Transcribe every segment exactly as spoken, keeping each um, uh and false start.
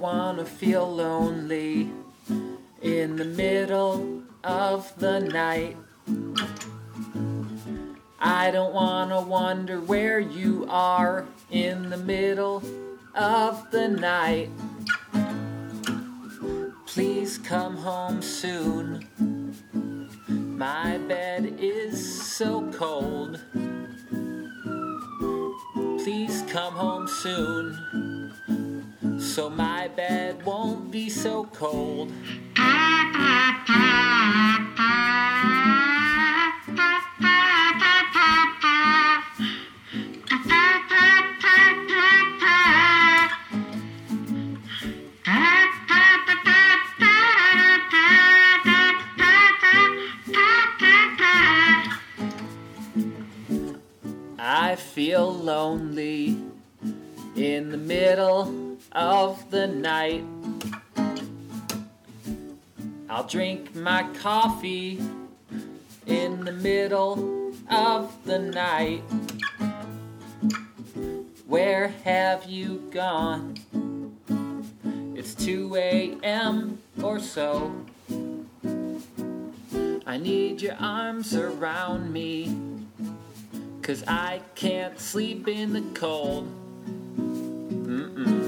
wanna feel lonely in the middle of the night. I don't wanna wonder where you are in the middle of the night. Please come home soon. My bed is so cold. Please come home soon, so my bed won't be so cold. I feel lonely in the middle of the night. I'll drink my coffee in the middle of the night. Where have you gone? It's two a.m. or so. I need your arms around me, 'cause I can't sleep in the cold. Mm-mm.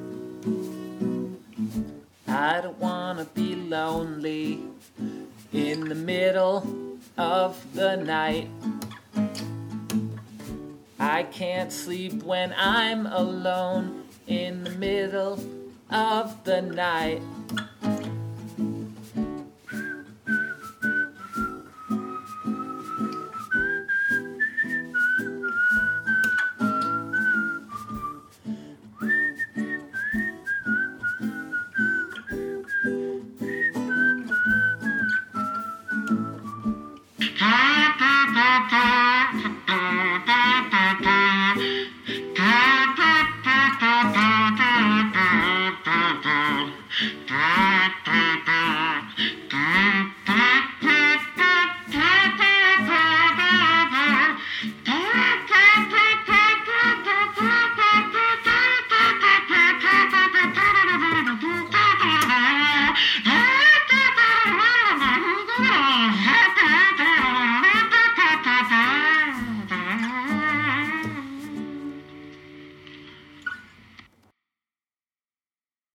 I don't wanna be lonely in the middle of the night. I can't sleep when I'm alone in the middle of the night.